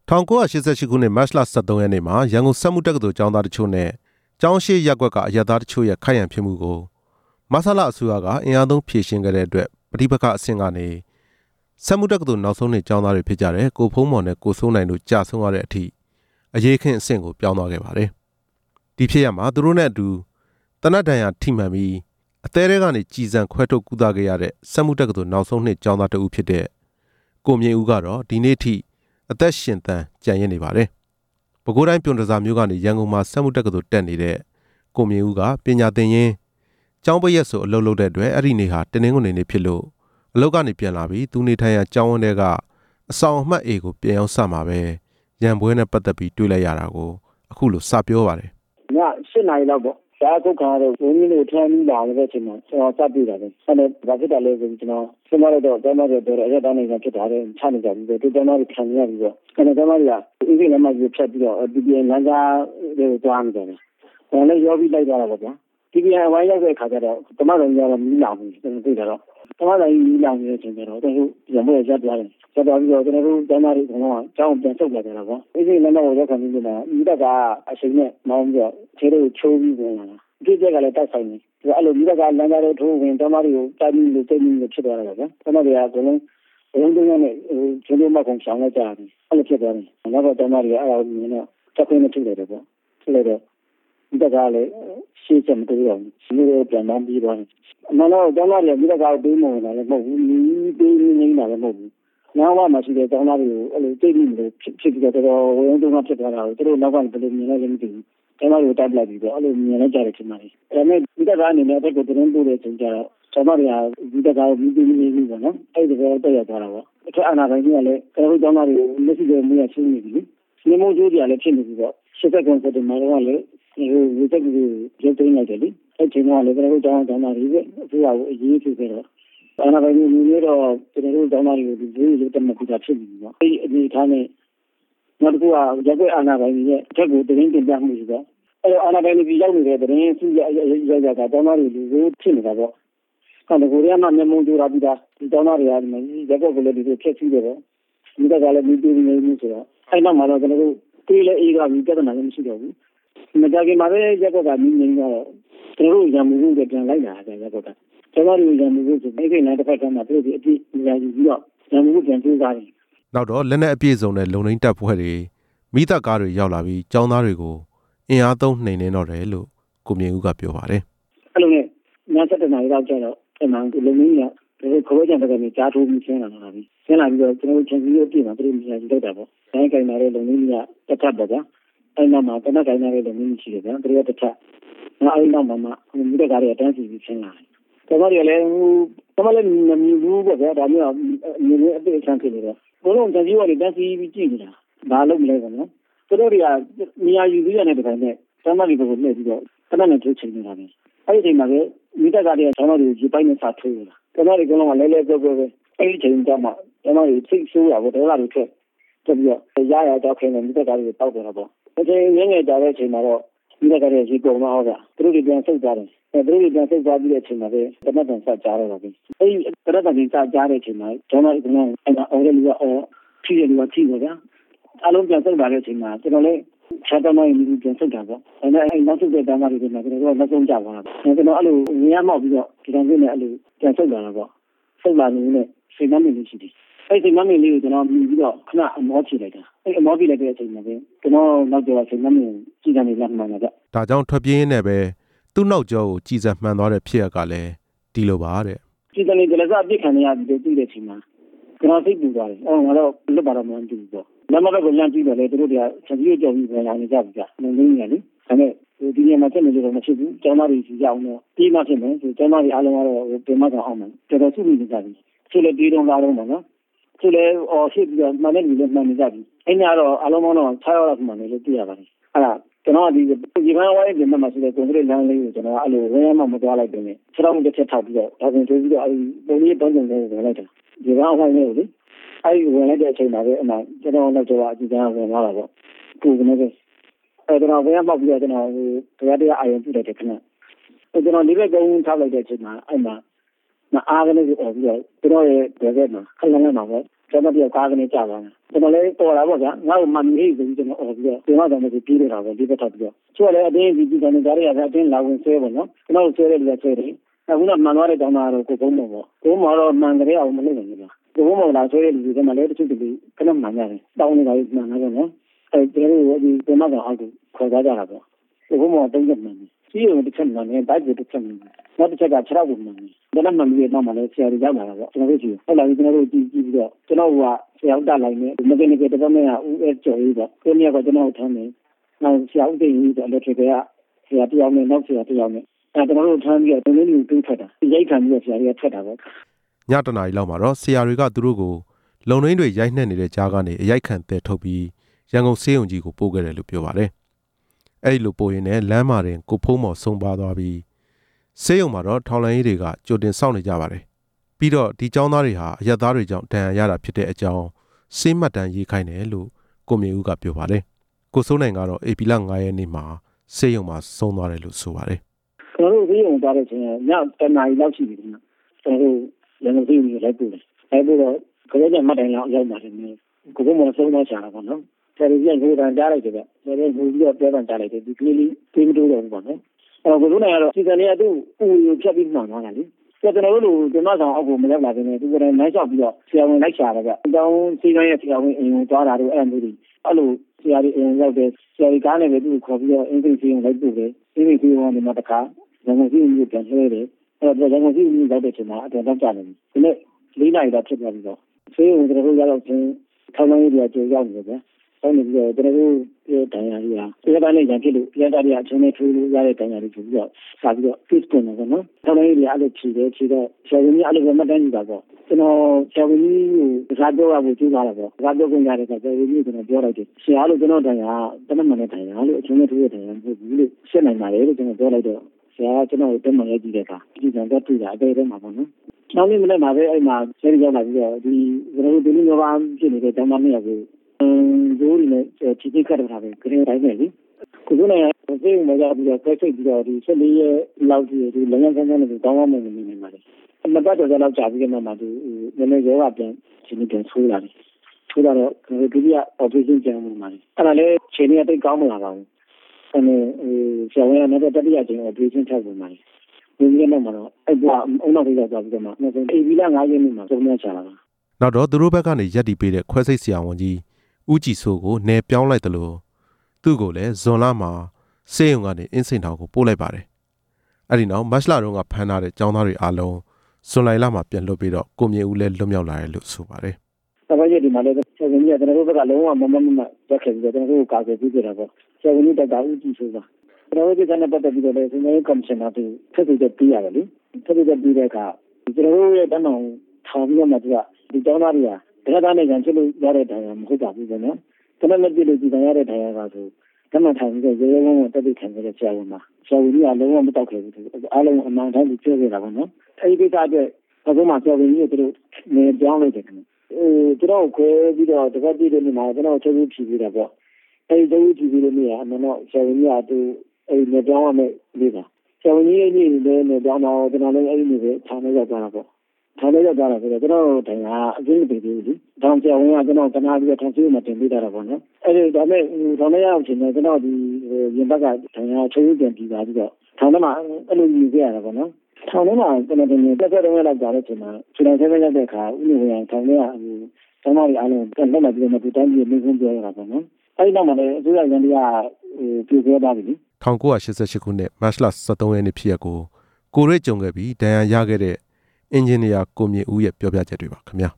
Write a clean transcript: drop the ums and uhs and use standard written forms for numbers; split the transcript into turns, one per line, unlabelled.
1988ခုနှစ်မတ်လ23ရက်နေ့မှာရန်ကုန်စက်မှုတက္ကသိုလ်ကျောင်းသားတချို့နဲ့ကျောင်းရှိရပ်ကွက်ကအရပ်သားတချို့ရဲ့ခိုက်ရန်ဖြစ်မှုကိုမဆလအစိုးရကအင်အားသုံးဖြေရှင်းခဲ့တဲ့အတွက်ပဋိပက္ခအဆင့်ကနေစက်မှုတက္ကသိုလ်နောက်ဆုံးနှစ်ကျောင်းသားတွေဖြစ်ကြတဲ့ကိုဖုံးမော်နဲ့ကိုစိုးနိုင်တို့ကြာဆုံးရတဲ့အထိအရေးခင်းအဆင့်ကိုပြောင်းသွားခဲ့ပါတယ်။ဒီဖြစ်ရမှာသူတို့နဲ့အတူတနတ်တန်ရာထိမှန်ပြီးအသေးသေးကနေကြည်စံခွဲထုတ်ကူးသားခဲ့ရတဲ့စက်မှုတက္ကသိုလ်နောက်ဆုံးနှစ်ကျောင်းသားတဦးဖြစ်တဲ့ကိုမြင့်ဦးကတော့ဒီနေ့ထိအသက်ရှင်သန်ကြံရစ်နေပါတယ်။ပဲခူးတိုင်းပြုံတစားမြို့ကနေရန်ကုန်မှာစက်မှုတက္ကသိုလ်တက်နေတဲ့ကိုမြင့်ဦးကပညာသင်ရင်းကျောင်းပိတ်ရက်ဆိုအလုပ်လုပ်တဲ့အတွက်အဲ့ဒီနေ့ဟာတင်းနှင်းကုန်နေဖြစ်လို့အလုပ်ကနေပြန်လာပြီးသူနေထိုင်ရာကျောင်းဝန်းထဲကအဆောင်အမှတ် A ကိုပြန်ရောက်စမှာပဲရန်ပွဲနဲ့ပတ်သက်ပြီးတွေးလိုက်ရတာကိုအခုလိုစပြောပါတယ်
။ည7 နာရီလောက်ပေါ့။ဒါအခုခါတော့ဘုန်းကြီးတို့ထမ်းပြီးလာတဲ့အချိန်မှာကျွန်တော်စတွေ့တာပဲ။အဲ့တော့ဘာဖြစ်တာလဲဆိုကျွန်တော်ဆင်းမလိုက်တော့ကျောင်းသားတွေတော့အရက်တန်းနေဖြစ်တာလေချနေကြပြီးတော့ကျောင်းသားတွေခံရပြီးတော့အဲ့တော့ကျောင်းသားတွေကအင်္ဂလိပ်လက်မှတ်ကြီးဖြတ်ပြီးတော့ PPN လမ်းကြားတွေကိုသွားနေတယ်။ဒါလည်းရောပြီးလိုက်သွားတာပေါ့ဗျာ။ PPN ဝိုင်းရောက်တဲ့အခါကျတော့တမတော်ကြီးကတော့မီးလောင်ပြီးကျွန်တော်တွေ့တာတော့တမတော်ကြီးမီးလောင်နေတဲ့အချိန်ကျတော့သူတို့ရမို့ရက်သွားတယ်။ရက်သွားပြီးတော့ကျွန်တော်တို့ကျောင်းသားတွေကတော့ကျောင်းပြန်ဆုတ်လာကြတာပေါ့။အင်္ဂလိပ်လက်မှတ်ကိုရောက်ခံပြီးတော့မိဘကအချိန်နဲ့မောင်းပြီးတော့ခြေတွေကိုချိုးပြီးဝင်လာတာ။ဒီကျက်ကလည်းတိုက်ဆိုင်နေ။အဲ့လိုမိဘကလမ်းကြားတွေထိုးဝင်ကျောင်းသားတွေကိုတိုက်ပြီးလို့တိတ်ပြီးဖြစ်သွားတာပေါ့ဗျာ။ကျောင်းသားတွေကအကုန်လုံးဘုံတုံးနဲ့ကျွန်တော်မှခုံဆောင်လိုက်ကြတယ်။အဲ့လိုဖြစ်သွားတယ်။နောက်တော့ကျောင်းသားတွေကအဲ့ဒါကိုမြင်တော့တက်ခွင့်မထုတ်လိုက်တော့ပေါ့။ထုတ်လိုက်တော့မိဘကလည်းရှေ့ချက်မတွေ့တော့ဘူး။ဒီလိုပြန်မှန်းပြီးသွားတယ်။အမှန်တော့ကျောင်းသားတွေကမိဘကပေးမဝင်တာလည်းမဟုတ်ဘူး။မိပေးနေနေတာလည်းမဟုတ်ဘူး။နောက်မှမှရှိတဲ့ကျောင်းသားတွေကိုအဲ့လိုတိတ်ပြီးလို့ဖြစ်ပြီးတော့ဝရုံးတုံးကဖြစ်သွားတာကိုသူတို့နောက်ကဘယ်လိုမြင်လဲမသိဘူး။ကျောင်းသားတွေကိုတိုက်ပလိုက်ပြီးတော့အဲ့လိုမြင်လိုက်ကြတယ်ထင်ပါတယ်။ဒါပေမဲ့မိဘကအနေနဲ့အဲ့ကိုတင်းပို့တဲ့အချိန်ကျတော့ကျောင်းသားတွေကမိဘကမီးပေးနေပြီပေါ့နော်။အဲ့ဒီတော့တက်ရသွားတာပေါ့။အထက်အာဏာပိုင်တွေကလည်းကျွန်တော်တို့ကျောင်းသားတွေကိုမျက်စိတွေမူရရှင်းနေပြီလေ။စီမုံကျိုးတွေကလည်းဖြစ်နေပြီပေါ့။စစ်တပ်ကစတဲ့မှာတော့လေဒီတက်ကြီးရုပ်သိမ်းလိုက်တယ်လေ။အဲ့ချိန်ကလည်းကျွန်တော်တို့ကျောင်းသားတွေပဲအစိုးရကိုအရေးကြီးခဲ့တော့အာဏာပိုင်တွေနေတော့ကျွန်တော်တို့ကျောင်းသားတွေကိုဒီလိုလိုတက်မှပြတာဖြစ်နေပြီပေါ့။အဲ့ဒီအနေထားနဲ့နောက်တစ်ခုကရက်ွက်အာဏာပိုင်တွေရဲ့အထက်ကိုတင်းတင်ပြမှုရှိတော့အဲ့တော့အာဏာပိုင်တွေရောက်နေတဲ့တင်းစုရကကျောင်းသားတွေလူကိုဖြစ်နေတာပေါ့။အဲ့ဒါကိုရမ်းမှမျက်မှောင်ကြိုးတာပြီးတာဒီကျောင်းသားတွေကဒီရက်ွက်ကလည်းဒီလိုဖြစ်ပြီးတယ်ပေါ့။ဒီကလည်းမီးပေးနေမှုဆိုတော့အဲ့နောက်မှာတော့ကျွန်တော်တို့တွေးလဲအေးကပြီးပြဿနာလည်းမရှိတော့ဘူး။မကြခင်မှာပဲရက်ွက်ကမီးနေတော့ကျွန်တော်တို့ရံမှုတွေပြန်လိုက်လာတယ်ရက်ွက်ကကျောင်းသားတွေရံမှုတွေဆိုအဲ့ဒီနောက်တစ်ဖက်ကမှသူတို့ဒီအပြည့်ညာယူပြီးတော့ရံမှုပြန်ပြေးသွားတယ်
။နောက်တော့လက်နက်အပြည့်စုံတဲ့လုံနှိန်းတပ်ဖွဲ့တွေမိသက်ကားတွေရောက်လာပြီးကျောင်းသားတွေကိုအင်အားသုံးနှိမ်နင်းတော့တယ်လို့ကိုမြင့်ဦးကပြောပါတယ်
။အဲ့လိုနဲ့ည7 နာရီလောက်ကျတော့အဲ့မှာလုံနှိန်းကဒီခေါ်ကြတဲ့ကနေကြားထိုးပြီးဆင်းလာတာပြီ။ဆင်းလာပြီးတော့ကျွန်တော်တို့ချင်းစီအပြည့်မှာသူတို့မြင်ရလောက်တာပေါ့။တိုင်းကင်လာတဲ့လုံနှိန်းကတစ်ထပ်ပေါ့ဗျာ။အဲ့နောက်မှာတနက်ကင်လာတဲ့လုံနှိန်းရှိတယ်ဗျာ။သူတို့ကတစ်ထပ်နောက်အဲ့နောက်မှာမိတဲ့ကားတွေကတန်းစီပြီးဆင်းလာတယ်။ကျွန်တော်တို့လည်းကျွန်မလည်းမမြင်ဘူးပေါ့ဗျာ။ဒါမျိုးမြင်နေအပြည့်အချမ်းဖြစ်နေတော့ဘုံလုံးချင်းစီကတန်းစီပြီးကြည့်နေတာ။ဘာလို့မလဲပေါ့နော်။သူတို့တွေကနေရာယူပြီးရတဲ့တိုင်နဲ့ကျွန်မတွေကိုလှည့်ပြီးတော့တနက်နဲ့ထိုးချိန်နေတာပဲ။အဲ့ဒီအချိန်မှာပဲမိတဲ့ကားတွေကကျွန်တော်တို့ဒီပိုင်းနဲ့စာထိုးနေတာ။ကျွန်တော်တို့ကတော့လဲလဲပြောပဲအဲ့ဒီချိန်ကျမှကျွန်တော်တို့စိတ်ဆိုးတာပေါ့ဒေါသတွေထွက်ပြီးတော့ရတော့ခင်မိတဲ့ကားတွေတောက်တယ်ပေါ့။အချိန်ငယ်ကြတဲ့အချိန်မှာတော့မိတဲ့ကားတွေရေပုံတော့ဟုတ်ကသူတို့တွေပြန်ဆုတ်သွားတယ်။သူတို့တွေပြန်ဆုတ်သွားပြီးတဲ့အချိန်မှာပဲတနက်တန်စကြားတော့ပြီ။အဲ့ဒီတနက်တန်စကြားတဲ့အချိန်မှာကျွန်တော်တို့ကအဲ့ဒါအော်ရလူကဖြည့်ရလူကဖြည့်ပါဗျာ။အလုံးပြန်ဆုတ်လာတဲ့အချိန်မှာကျွန်တော်လည်းဆက်တော့မှပြန်ဆုတ်တာပေါ့။အဲ့နောက်ဆုတ်တဲ့တန်းသားတွေမှာကျွန်တော်တို့နောက်ဆုံးကြသွားတာ။ကျွန်တော်အဲ့လိုငရမောက်ပြီးတော့ဒီကံပြင်းနဲ့အဲ့လိုပြန်ဆုတ်လာတာပေါ့။ဆုတ်လာနေနဲ့စိတ်နှမင်းလေးရှိတယ်။အဲ့ဒီမမင်းလေးကိုကျွန်တော်မြင်ပြီးတော့ခဏအမောဖြေလိုက်တာ။အဲ့အမောဖြေလိုက်တဲ့အချိန်မှာပဲကျွန်တော်နောက်ကျောစိတ်နှမင်းကြည်ကနေလက်မှန်လာကြ
။ဒါကြောင့်ထွက်ပြေးရင်းနဲ့ပဲသူ့နောက်ကျောကိုကြည်စံမှန်သွားတဲ့ဖြစ်ရကလည်းဒီလိုပါတဲ့
။ကြည်ကနေကြလက်စားအပြစ်ခံရပြီးတော့တွေ့တဲ့အချိန်မှာကျွန်တော်စိတ်ပူသွားတယ်။ငါတော့လွတ်ပါတော့မှမသိဘူးပေါ့။လက်မဘက်ကိုလမ်းပြီးတော့လေသူတို့ကချက်ကြီးကြော်ပြီးပြန်လာနေကြပြီကြာ။နေနေနေလေ။ဒါနဲ့ဒီနေရာမှာချက်နေလို့မဖြစ်ဘူး။ကျောင်းသားတွေစီရောက်တော့ပြီးမှဖြစ်မယ်။ကျောင်းသားတွေအားလုံးကတော့ပြန်မဆောင်အောင်မယ်။တော်တော်စုမိနေကြပြီ။သူလည်းပြီးတော့လာတော့မှာနော်။သူလည်းရှိပြီးတော့မှန်တဲ့လူလည်းမှန်နေကြပြီ။အဲ့ညတော့အားလုံးပေါင်းတော့6 ယောက်လောက်မှန်တယ်လို့သိရပါတယ်။အဲ့ဒါကျွန်တော်ဒီဒီကံဝိုင်းပြင်မှာရှိတဲ့ကွန်ကရစ်လမ်းလေးကိုကျွန်တော်အဲ့လိုဝင်းရမှမသွားလိုက်တယ်။ခြေထောက်တစ်ချက်ထောက်ပြီးတော့ဒါဆိုပြီးတော့အဲ့ပုံလေးတောင်းကြုံလေးဝင်လိုက်တယ်။ဒီကံဝိုင်းလေးကိုလေအဲ့ဒီဝင်လိုက်တဲ့အချိန်မှာပဲအမှကျွန်တော်နောက်ကျော်အကြည့်ကံဝင်လာတာပေါ့။ကိုကနေပဲအဲ့တော့ဝင်းရမှပြီးတော့ကျွန်တော်တရားအာရုံပြုလိုက်တယ်ခဏ။ကျွန်တော်ဒီဘက်ကုန်းထောက်လိုက်တဲ့အချိန်မှာအဲ့မှာအားကနေပြီးတော့ကျွန်တော်ရဲ့ဘယ်ဘက်မှာခက်လန်းမှာပဲကျွန်တော်ပြောကားကနေကြာသွားတယ်ကျွန်တော်လည်းပေါ်လာပေါ့ဗျာငါ့ကိုမှမဟိဘူးကျွန်တော်အော်ပြီးတော့ကျွန်တော်တော့ပြေးနေတာပဲဒီဘက်ထပ်ပြီးတော့ချို့လည်းအတင်းဒီကနေကြားရတဲ့အတင်းလာဝင်ဆွဲပေါ့နော်ကျွန်တော်ဆွဲတယ်လည်းဆွဲတယ်အခုတော့မှန်သွားတဲ့တောင်းတာတော့ကိုကုန်းမော်ပေါ့ကိုမော်တော့မှန်ကြရအောင်မလုပ်နိုင်ဘူးဗျာကိုကုန်းမော်လာဆွဲတဲ့လူတွေကမှလည်းတချို့တူခဏမှန်ရတယ်တောင်းနေတာမှန်တာပေါ့နော်ကျွန်တော်တို့ဒီကျွန်မကအောက်ကိုခေါ်ကြတာပေါ့ကိုကုန်းမော်တုံးချက်မှန်တယ်စီးရုံတစ်ချက်မှန်တယ်တိုက်ကိုတစ်ချက်မှန်တယ်နောက်တစ်ချက်က6ကိုမှန်တယ်ဒါနဲ့မှန်ပြီးတော့မှလည်းဆရာတွေရောက်လာတာပေါ့ကျွန်တော်တို့ကြည့်ဟုတ်လားကျွန်တော်တို့ကြည့်ပြီးတော့ကျွန်တော်ကဆရာဦးတက်လိုက်နေမကင်းနေတဲ့တော့မင်းကဦးအဲကျော်ကြီးပေါ့ကိုမြတ်ကကျွန်တော်ထမ်းတယ်နောက်ဆရာဦးသိန်းကြီးတော့လက်ထက်ကဆရာတရားနဲ့နောက်ဆရာတရားနဲ့ကျွန်တော်တို့ထမ်းပြီးတော့တင်းလေးကိုထွက်တာရိုက်ခံပြီးတော့ဆရာကြီးထွက်တာပေါ့
ညတနာရီလောက်မှာတော့ဆရာတွေကသူတို့ကိုလုံနှင်းတွေရိုက်နှက်နေတဲ့ကြားကနေအရိုက်ခံတဲ့ထုတ်ပြီးရန်ကုန်ဆေးရုံကြီးကိုပို့ခဲ့တယ်လို့ပြောပါတယ်အဲ့ဒီလိုပို့ရင်းနဲ့လမ်းမှာတင်ကိုဖုံးမော်ဆုံးပါသွားပြီးဆေးရုံမှာတော့ထောင်လိုင်းရေးတွေကကြိုတင်စောင့်နေကြပါတယ်ပြီးတော့ဒီကျောင်းသားတွေဟာအရက်သားတွေကြောင့်ဒဏ်ရာရတာဖြစ်တဲ့အကြောင်းစေးမှတ်တမ်းရေးခိုင်းတယ်လို့ကိုမြေဦးကပြောပါတယ်ကိုစိုးနိုင်ကတော့ဧပြီလ9ရက်နေ့မှာဆေးရုံမှာဆုံးသွားတယ်လို့ဆိုပါတယ်
ကျွန်တော်တို့ဆေးရုံသွားတဲ့အချိန်ည7 နာရီလောက်ရှိပြီကျွန်တော်တို့ရန်ကုန်ဆေးရုံကြီးလိုက်ပို့တယ်လိုက်ပို့တော့ခရက်ကျမှတ်တိုင်လောက်ရောက်ပါတယ်ကိုကမှဆုံးသွားချတာပေါ့နော်ဆရာကြီးကဟိုတန်ကြားလိုက်တယ်ဗျဆရာကြီးဟိုပြီးတော့ပြောတန်ကြားလိုက်တယ်ဒီကလေးလေးပြေးမတိုးတော့ဘူးပေါ့နော်ကိုစိုးနိုင်ကတော့စီစဉ်နေသူ့ဦးကိုဖြတ်ပြီးမှန်သွားတာလေကျွန်တော်တို့ဒီမှာဆောင်အောက်ကိုမရောက်လာခင်သူကလည်းနိုင်လျှောက်ပြီးတော့ဆရာဝန်လိုက်ရှာတယ်ဗျအကြောင်းစီကံရဲ့ဆရာဝန်အိမ်ကိုသွားတာတို့အဲ့လိုအဲ့လိုဆရာကြီးအိမ်ရောက်တယ်ဆရာကြီးကားနဲ့ပဲသူ့ကိုခေါ်ပြီးတော့အင်းစိတ်စီရင်လိုက်ပို့တယ်အင်းစိတ်စီရင်ဒီမှာတခါရန်ကုန်စီကိုပြန်လှည့်တယ်အဲ့တော့ရန်ကုန်စီကိုရောက်တဲ့ချိန်မှာအတော်တော့ကြာတယ်ဒီနေ့4 နာရီတော့ဖြစ်သွားပြီးတော့ဆေးရုံကျွန်တော်တို့ရောက်တော့ချင်းထောင်လိုင်းကြီးတွေကကြိုရောက်နေတယ်ဗျဆောင်းနေပြီးတော့ကျွန်တော်တို့ဒဏ်ရာကြီးဟာဒီကနေ့ရန်ဖြစ်လို့ပြန်တာတွေအချင်းနဲ့ထိုးလို့ရတဲ့ဒဏ်ရာတွေပြီးတော့စပြီးတော့ fix ကုန်တယ်ပေါ့နော်ထောင်လိုင်းကြီးတွေအဲ့လိုဖြီးတယ်ဖြီးတော့ဆရာဝန်ကြီးအဲ့လိုပဲမှတ်တမ်းယူတာပေါ့ကျွန်တော်ဆရာဝန်ကြီးကိုစကားပြောရဖို့ကြိုးစားတာပေါ့စကားပြောခွင့်ရတဲ့ဆရာဝန်ကြီးကိုကျွန်တော်ပြောလိုက်တယ်ဆရာလို့ကျွန်တော်ဒဏ်ရာတနက်မှန်တဲ့ဒဏ်ရာလို့အချင်းနဲ့ထိုးတဲ့ဒဏ်ရာမဟုတ်ဘူးလို့ရှင်းနိုင်ပါတယ်လို့ကျွန်တော်ပြောလိုက်တော့ဆရာကကျွန်တော်ကိုတက်မှန်ရိုက်ကြည့်တဲ့အခါဒီကံတော့တွေ့တာအသေးသေးမှာပေါ့နော်နောက်နေ့မနေ့မှာပဲအဲ့မှာဆရာကြီးရောက်လာပြီးတော့ဒီကျွန်တော်တို့ဒီလိုမျိုးပါဖြစ်နေတဲ့ဓမ္မနှစ်ယောက်ကိုဒိုးရီနဲ့ချီတိခတ်တာပဲခရင်တိုင်းပဲလေခုနကဆေးရုံမှာရောက်ပြီးတော့ဖိတ်ပြီးတော့ဒီ14ရက်လောက်ဒီလမ်းလမ်းဆန်းဆန်းနဲ့တောင်းအောင်နေနေပါတယ်အမပတ်တော့လောက်ကြာပြီးမှဒီနည်းနည်းရောဂါပြန်ချိန်ပြန်ဆိုးလာတယ်ဆိုတော့ဒုတိယ operation ပြန်ဝင်ပါတယ်အဲ့ဒါလည်းချိန်ရတိတ်ကောင်းမလာပါဘူးအဲ့ဆရာဝန်ကလည်းတတိယချိန် operation ထပ်ဝင်ပါတယ်ဒီနေ့မှတော့အဲ့ကအုံနောက်ထိရောက်သွားပြီးတော့မှနောက်ဆုံးဧပြီလ9 ရက်နေ့မှာသုံးရချလာတာ
နောက်တော့သူတို့ဘက်ကနေရက်တီပေးတဲ့ခွဲစိတ်ဆရာဝန်ကြီးဦးကြည်စိုးကိုနယ်ပြောင်းလိုက်တယ်လို့သူ့ကိုလည်းဇွန်လမှာဆေးရုံကနေအင်းစိန်ထောင်ကိုပို့လိုက်ပါတယ်အဲ့ဒီနောက်မတ်လတုန်းကဖမ်းထားတဲ့ကျောင်းသားတွေအားလုံးဇွန်လမှာပြန်လွတ်ပြီးတော့ကိုမြေဦးလည်းလွတ်မြောက်လာတယ်လို့ဆိုပါတယ်
ဆရာကြီးဒီမှာလည်းဆရာကြီးကကျွန်တော်တို့ဘက်ကလုံးဝမရက်ခဲ့ပြီးတော့ကျွန်တော်တို့ကာကွယ်ပြီးကြတာပေါ့ဆရာကြီးတက်တာဦးကြည်စိုးပါကျွန်တော်တို့ကလည်းပတ်သက်ပြီးတော့လည်းဒီနေ့ကော်မရှင်ကထပ်ပြီးပြီးရတယ်လေထပ်ပြီးပြီးတဲ့အခါကျွန်တော်တို့ရဲ့တန်းတော်ထောင်ပြီးတော့မှဒီကျောင်းသားတွေကတရားသားနဲ့ရန်ဖြစ်လို့ရတဲ့ဒဏ်ရာမဟုတ်ပါဘူးဗျာနော်ကျွန်တော်လည်းပြည်လို့ဒီဒဏ်ရာတဲ့ဒဏ်ရာကဆိုတမန်ထိုင်ပြီးရေရဲဝုန်းတက်ပြီးခံရတဲ့ဆရာဝန်မှာဆရာဝန်ကြီးကလုံးဝမတောက်ခဲ့ဘူးအားလုံးအမှန်တိုင်းပြောခဲ့တာပေါ့နော်အဲဒီကိစ္စအတွက်အခုမှဆရာဝန်ကြီးကတို့နေပြောင်းလိုက်တယ်ကျွန်တော်ခွဲပြီးတော့တပတ်ပြည့်တဲ့နေ့မှာကျွန်တော်ချက်ပြီးဖြီးပြီးတာပေါ့အဲဒီချက်ပြီးဖြီးပြီးတဲ့နေ့ကအမှန်တော့ဆရာဝန်ကြီးကသူအဲဒီနေပြောင်းရမယ်လေးပါဆရာဝန်ကြီးရဲ့နေ့လည်းနေပြောင်းတော့ကျွန်တော်လည်းအဲဒီနေ့ပဲခြံလိုက်ရောက်သွားတာပေါ့ခြံလိုက်ရောက်သွားတာဆိုတော့ကျွန်တော်တိုင်ကအကျဉ်းမပေးဘူးလေတောင်ဆရာဝန်ကကျွန်တော်ကနာပြီးတော့ထောင်စီမှာတင်ပေးတာပေါ့နော်အဲဒီဒါမဲ့ထောင်ထဲရောက်ချင်တယ်ကျွန်တော်ဒီရင်ဘက်ကတိုင်ကချုပ်ရပြန်ပြီးပါပြီးတော့ထောင်ထဲမှာအဲ့လိုယူခဲ့ရတာပေါ့နော်ထောင်ထဲမှာကျွန်တော်တင်တက်တက်တော့လောက်ကြာတဲ့အချိန်မှာခြေထောက်ဆဲရောက်တဲ့အခါဥပဒေဝင်ထောင်ထဲကကျောင်းသားတွေအားလုံးတက်လက်မှပြီးတော့ဒီတိုင်းပြည်နေခွင့်ပြောရတာပေါ့နော်အဲဒီနောက်မှာလည်းအစိုးရရန်တရားပြည့်ခဲ့ပါပြီ
1988ခုနှစ်မတ်လ23ရက်နေ့ဖြစ်ရက်ကိုရိတ်ကြုံခဲ့ပြီးဒဏ်ရာရခဲ့တဲ့အင်ဂျင်နီယာကိုမြေဦးရဲ့ပြောပြချက်တွေပါခင်ဗျာ